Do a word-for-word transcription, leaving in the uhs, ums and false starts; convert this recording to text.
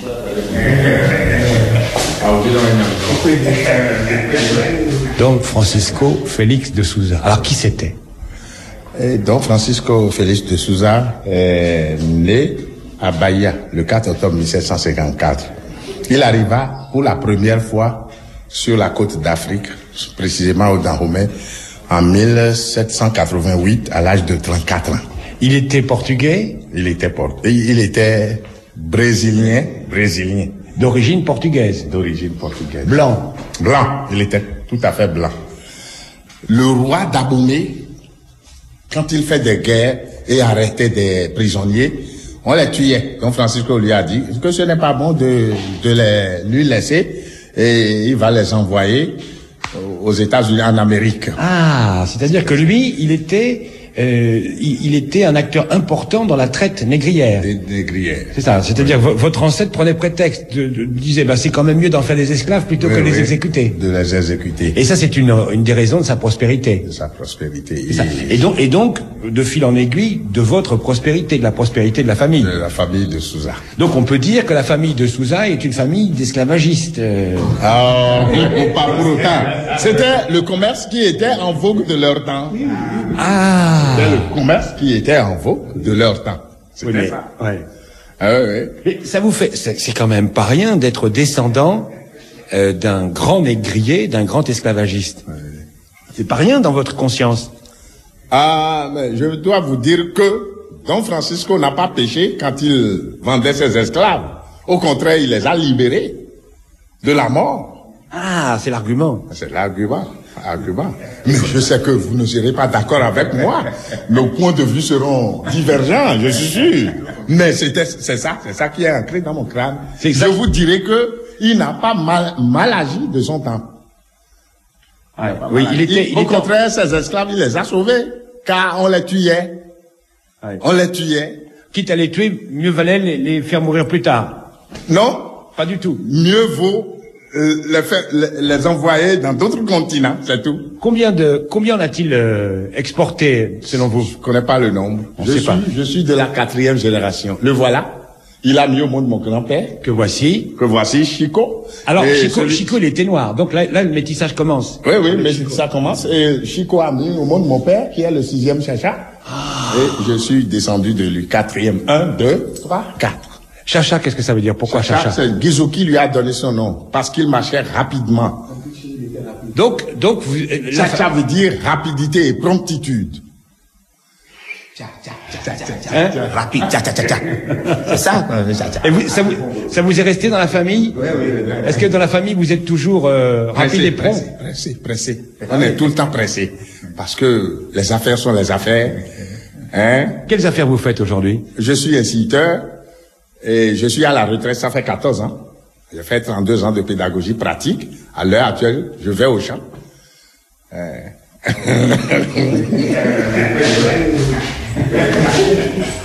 Don Francisco Félix de Souza. Alors, qui c'était? Don Francisco Félix de Souza est né à Bahia le quatre octobre mille sept cent cinquante-quatre. Il arriva pour la première fois sur la côte d'Afrique, précisément au Dahomey, en mille sept cent quatre-vingt-huit, à l'âge de trente-quatre ans. Il était portugais? Il était portugais. Il était brésilien, brésilien. D'origine portugaise? D'origine portugaise. Blanc? Blanc. Il était tout à fait blanc. Le roi d'Abomey, quand il fait des guerres et arrêtait des prisonniers, on les tuait. Donc Francisco lui a dit que ce n'est pas bon de, de les, lui laisser et il va les envoyer aux États-Unis, en Amérique. Ah, c'est-à-dire que lui, il était... Euh, il, il était un acteur important dans la traite négrière. Des négrières. C'est ça. C'est-à-dire oui. Votre ancêtre prenait prétexte, de, de, disait, bah c'est quand même mieux d'en faire des esclaves plutôt oui, que de oui, les exécuter. De les exécuter. Et ça, c'est une, une des raisons de sa prospérité. De sa prospérité. Et, ça. et donc, et donc, de fil en aiguille, de votre prospérité, de la prospérité de la famille. De la famille de Souza. Donc, on peut dire que la famille de Souza est une famille d'esclavagistes. Euh... Ah, pas pour autant. C'était le commerce qui était en vogue de leur temps. Ah. C'était le commerce qui était en vogue de leur temps. C'était oui, ça. Ouais. Ah, ouais. Mais ça vous fait, c'est quand même pas rien d'être descendant euh, d'un grand négrier, d'un grand esclavagiste. Ouais. C'est pas rien dans votre conscience. Ah, mais je dois vous dire que Don Francisco n'a pas péché quand il vendait ses esclaves. Au contraire, il les a libérés de la mort. Ah, c'est l'argument. C'est l'argument. Argument. Mais je sais que vous ne serez pas d'accord avec moi. Nos points de vue seront divergents, je suis sûr. Mais c'était, c'est ça, c'est ça qui est ancré dans mon crâne. Je vous dirais que il n'a pas mal, mal agi de son temps. Ouais, oui, il était, il Au était... contraire, ses esclaves, il les a sauvés, car on les tuait. Ouais. On les tuait. Quitte à les tuer, mieux valait les, les faire mourir plus tard. Non. Pas du tout. Mieux vaut Euh, les, faire, les, les envoyer dans d'autres continents, c'est tout. Combien de combien a-t-il euh, exporté selon vous? Je connais pas le nombre. On je sait suis pas. je suis de la quatrième génération. Le voilà. Il a mis au monde mon grand-père. Que voici. Que voici Chico. Alors et Chico, celui... Chico il était noir. Donc là, là le métissage commence. Oui oui, mais ça commence. Et Chico a mis au monde mon père qui est le sixième Chacha. Ah. Et je suis descendu de lui. Quatrième. Un, deux, trois, quatre. Chacha, qu'est-ce que ça veut dire? Pourquoi Chacha? C'est Guizou qui lui a donné son nom, parce qu'il marchait rapidement. Donc, donc, vous, Chacha veut dire rapidité et promptitude. Hein? Rapide, tcha, tcha, tcha, tcha. C'est ça, et vous, ça, vous, ça vous est resté dans la famille? Oui, oui, oui. Est-ce que dans la famille, vous êtes toujours euh, rapide et prompt? Pressé, pressé, pressé. On est tout le temps pressé. Parce que les affaires sont les affaires. Hein? Quelles affaires vous faites aujourd'hui? Je suis instituteur. Et je suis à la retraite, ça fait quatorze ans. J'ai fait trente-deux ans de pédagogie pratique. À l'heure actuelle, je vais au champ. Euh...